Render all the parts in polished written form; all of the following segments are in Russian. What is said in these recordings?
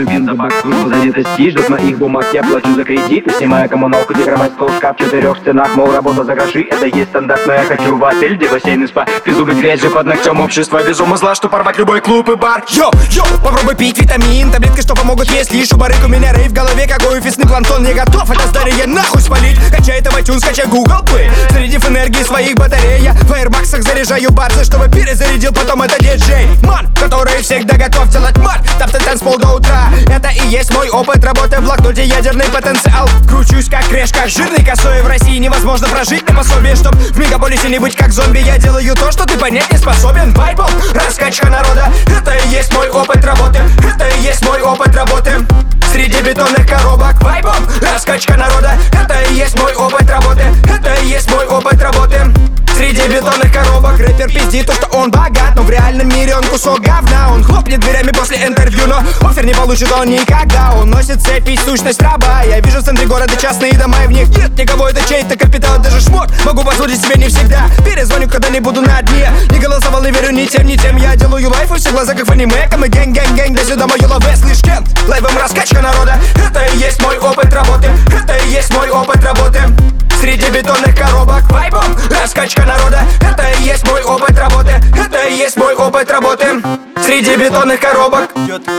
бензобак. Службу занятости ждут моих бумаг. Я плачу за кредиты, снимая коммуналку, декромать стол, шкаф в 4 стенах. Мол, работа за гроши, это есть стандарт. Но я хочу в отель, где бассейн и спа. Безумный грязь же под ногтем общества. Безумно зла, что порвать любой клуб и бар. Йо, попробуй пить витамин, таблетки, что помогут, если шубарык. У меня рейв в голове, какой офисный планктон. Не готов это здание нахуй спалить. Качай это в iTunes, качай Google Play. Зарядив энергии своих батарей, я в аэрбаксах заряжаю барсы, чтобы перезарядил потом это диджей. Ман, который всегда готов делать мат. Таптан танцпол до утра. Это и есть мой опыт работы в блокноте, ядерный потенциал. Кручусь как креш, как жирный косой. В России невозможно прожить на пособие, чтоб в мегаполисе не быть как зомби. Я делаю то, что ты понять не способен. Вайбом, раскачка народа. Это и есть мой опыт работы. Это и есть мой опыт работы. Среди бетонных коробок. Вайбом, раскачка народа. Это и есть мой опыт работы. Это и есть мой опыт работы. Среди бетонных коробок. Рэпер пиздит то, что он богат, но в реальном мире он кусок говна. Он хлопнет дверями после интервью, но оффер не получит он никогда. Он носит цепь и сущность раба. Я вижу в центре города частные дома, и в них нет никого, это чей-то капитал. Даже шмот могу позволить себе не всегда. Перезвоню, когда не буду на дне. Не голосовал, не верю ни тем, ни тем. Я делаю лайф, и все глаза как в аниме. Мы гэнг-гэнг-гэнг, да сюда мою лаве, слышь, Кент. Лайвом раскачка народа. Это и есть мой опыт работы. Это и есть мой опыт работы. Среди бетонных коробок. Вайбом, раскачка народа. Это и есть мой опыт работы. Это и есть мой опыт работы. Среди бетонных коробок.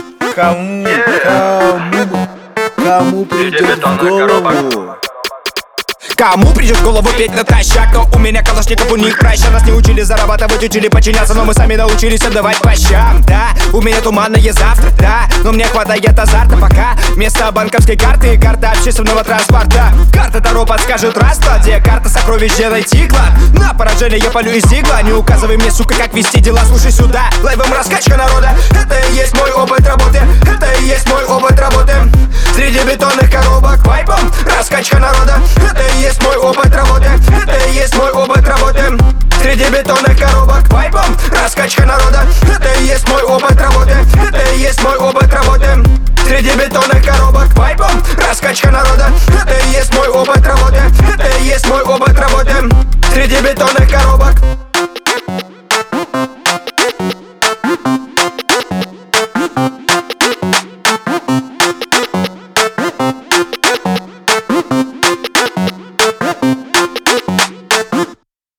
Кому придет в голову? Кому придет в голову петь натощак? Но у меня калашников, у них проща. Нас не учили зарабатывать, учили подчиняться, но мы сами научились отдавать по щам. Да, у меня туманное завтра, да, но мне хватает азарта пока. Вместо банковской карты, карта общественного транспорта. Карта Таро подскажет расклад, где карта сокровищ, где найти клад. На поражение я палю из дигла. Не указывай мне, сука, как вести дела, слушай сюда. Лайвом раскачка народа. Это и есть мой опыт работы. Это и есть мой опыт работы. Среди бетонных коробок. Вайбом, раскачка народа. Это и есть мой опыт работы. Это и есть мой опыт работы. Среди бетонных коробок. Вайбом, раскачка народа. Это и есть мой опыт работы.